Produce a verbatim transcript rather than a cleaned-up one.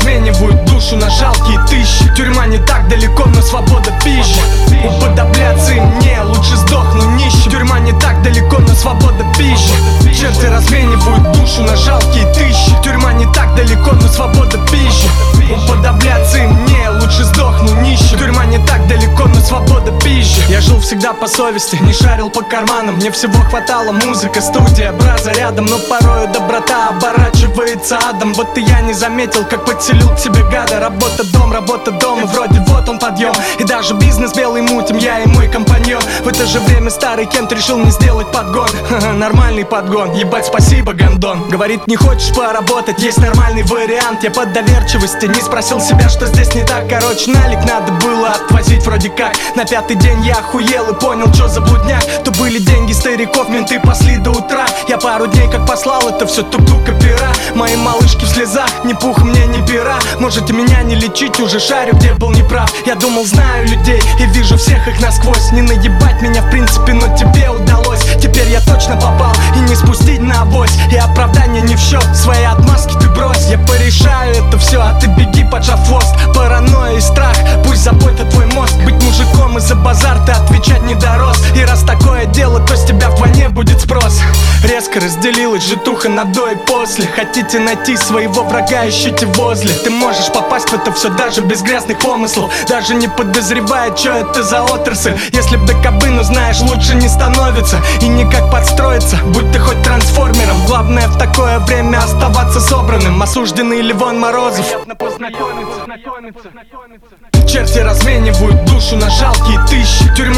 разменивают душу на жалкие тысячи. Тюрьма не так далеко, но свобода пища. Уподобляться им не, лучше сдохну нищим. Тюрьма не так далеко, но свобода пища. Черти разменивают душу на жалкие тысячи. Тюрьма не так далеко, но свобода пища. Уподобляться им не, лучше сдохну нищим. Тюрьма не так далеко, но свобода пища. Я жил всегда по совести, не шарил по карманам. Мне всего хватало: музыка, студия, браза рядом. Но порою доброта оборачивается адом. Вот и я не заметил, как подселил к себе гада. Работа, дом, работа, дом, и вроде вот он подъем. И даже бизнес белый мутим, я и мой компаньон. В это же время старый Кент решил мне сделать подгон. Ха-ха, нормальный подгон, ебать спасибо, гандон. Говорит, не хочешь поработать, есть нормальный вариант. Я по доверчивости не спросил себя, что здесь не так. Короче, налик надо было отвозить вроде как. На пятый день я охуел и понял, что за блудняк. То были деньги стариков, менты пасли до утра. Я пару дней как послал, это все тук-тук и пера. Мои малышки в слезах, ни пуха мне, ни пера. Можете меня не лечить, уже шарю, где был неправ. Я думал, знаю людей и вижу всех их насквозь. Не наебать меня в принципе, но тебе удалось. Теперь я точно попал и не спустить на авось. И оправдание не в счет, свои отмазки ты брось. Я порешаю это все, а ты беги, поджав хвост. Паранойя и страх, пусть заботит твой мозг. Быть мужиком из-за базар ты отвечать не дорос. И раз такое дело, то с тебя вдвойне будет спрос. Резко разделилась житуха на до и после. Хотите найти своего врага, ищите возле. Ты можешь попасть в это все даже без грязных помыслов, даже не подозревая, что это за отрасль. Если б ДКБ, ну знаешь, лучше не становится и никак подстроиться, будь ты хоть трансформером. Главное в такое время оставаться собранным. Осужденный Левон Морозов. Черти разменивают душу на жалкие тысячи.